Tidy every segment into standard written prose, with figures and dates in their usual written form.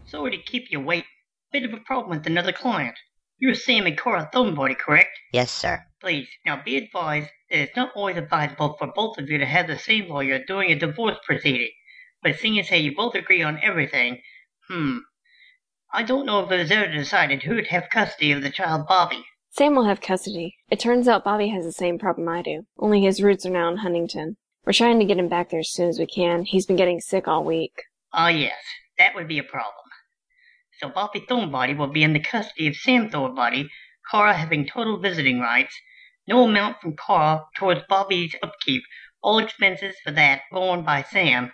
Sorry to keep you waiting. Bit of a problem with another client. You're Sam and Cora Thornbody, correct? Yes, sir. Please, now be advised that it's not always advisable for both of you to have the same lawyer during a divorce proceeding. But seeing as how you both agree on everything, I don't know if it was ever decided who would have custody of the child Bobby. Sam will have custody. It turns out Bobby has the same problem I do, only his roots are now in Huntington. We're trying to get him back there as soon as we can. He's been getting sick all week. Ah, yes, that would be a problem. So Bobby Thornbody will be in the custody of Sam Thornbody, Cora having total visiting rights, no amount from Cora towards Bobby's upkeep, all expenses for that borne by Sam.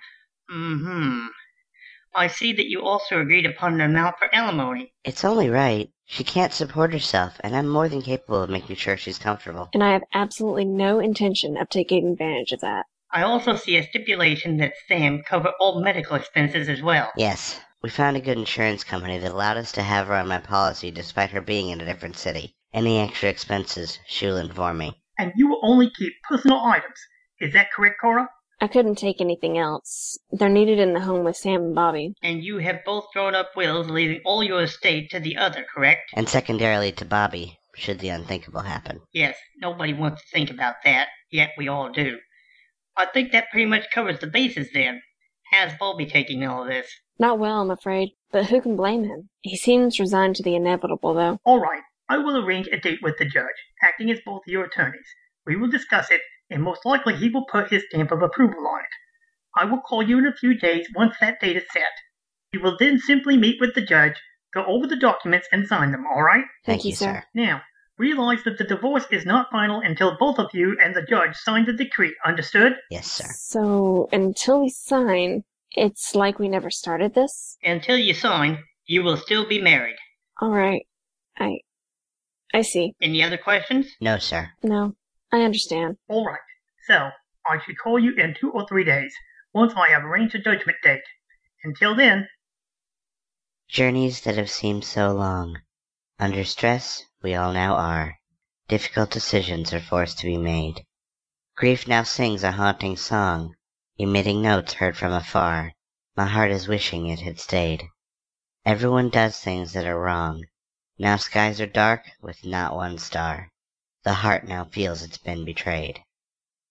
I see that you also agreed upon an amount for alimony. It's only right. She can't support herself, and I'm more than capable of making sure she's comfortable. And I have absolutely no intention of taking advantage of that. I also see a stipulation that Sam cover all medical expenses as well. Yes. We found a good insurance company that allowed us to have her on my policy despite her being in a different city. Any extra expenses, she'll inform me. And you will only keep personal items. Is that correct, Cora? I couldn't take anything else. They're needed in the home with Sam and Bobby. And you have both drawn up wills leaving all your estate to the other, correct? And secondarily to Bobby, should the unthinkable happen. Yes, nobody wants to think about that, yet we all do. I think that pretty much covers the bases then. How's Bobby taking all of this? Not well, I'm afraid, but who can blame him? He seems resigned to the inevitable, though. All right, I will arrange a date with the judge, acting as both your attorneys. We will discuss it, and most likely he will put his stamp of approval on it. I will call you in a few days once that date is set. You will then simply meet with the judge, go over the documents, and sign them, all right? Thank you, sir. Now, realize that the divorce is not final until both of you and the judge sign the decree, understood? Yes, sir. So, until we sign, it's like we never started this? Until you sign, you will still be married. All right. I see. Any other questions? No, sir. No, I understand. All right. So, I should call you in 2 or 3 days, once I have arranged a judgment date. Until then... Journeys that have seemed so long. Under stress, we all now are. Difficult decisions are forced to be made. Grief now sings a haunting song, emitting notes heard from afar. My heart is wishing it had stayed. Everyone does things that are wrong. Now skies are dark with not one star. The heart now feels it's been betrayed.